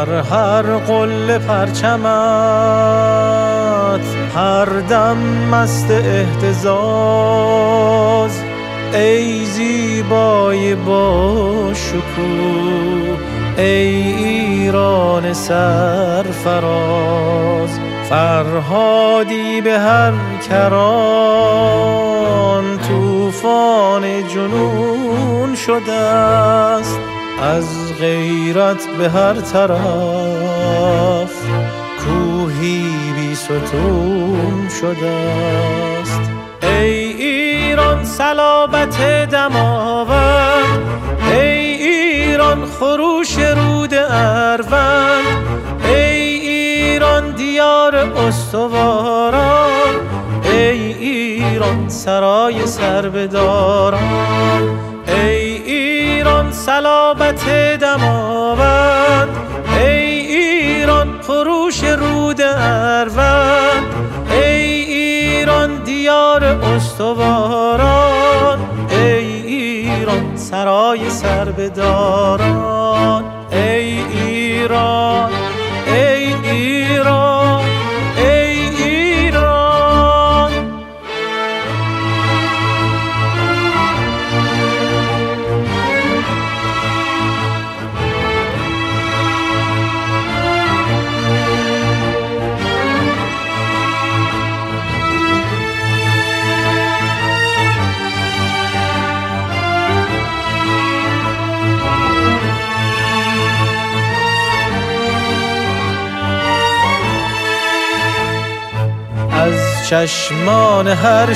در هر قله پرچمت هر دم مست اهتزاز، ای زیبای با شکوه ای ایران سرفراز. فرهادی به هر کران طوفان جنون شده است، از غیرت به هر طرف کوهی بی ستون شده است. ای ایران صلابت دماوند، ای ایران خروش رود اروند، ای ایران دیار استواران، ای ایران سرای سربداران. ای ایران صلابت دماوند، ای ایران خروش رود اروند، ای ایران دیار استواران، ای ایران سرای سربداران. ای ایران، ای ایران، ای ایران. از چشمان هر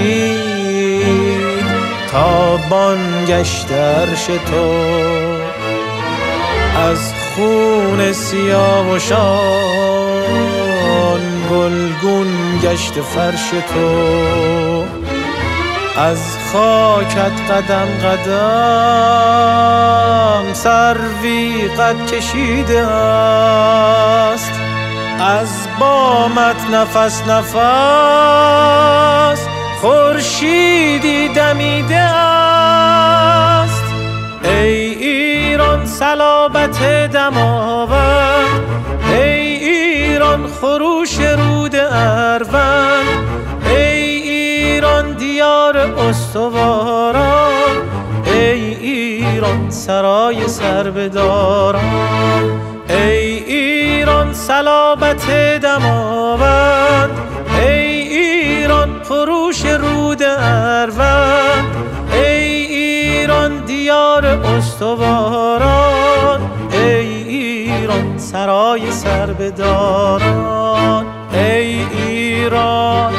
شهید تابان گشت عرش تو، از خون سیاوشان گلگون گشت فرش تو. از خاکت قدم قدم سروی قد کشیده است، از بامت نفس نفس خورشیدی دمیده است. ای ایران صلابت دماوند، ای ایران خروش رود اروند، ای ایران دیار استواران، ای ایران سرای سربداران. ای ایران صلابت دماوند، ای ایران خروش رود اروند، ای ایران دیار استواران، ای ایران سرای سربداران. ای ایران،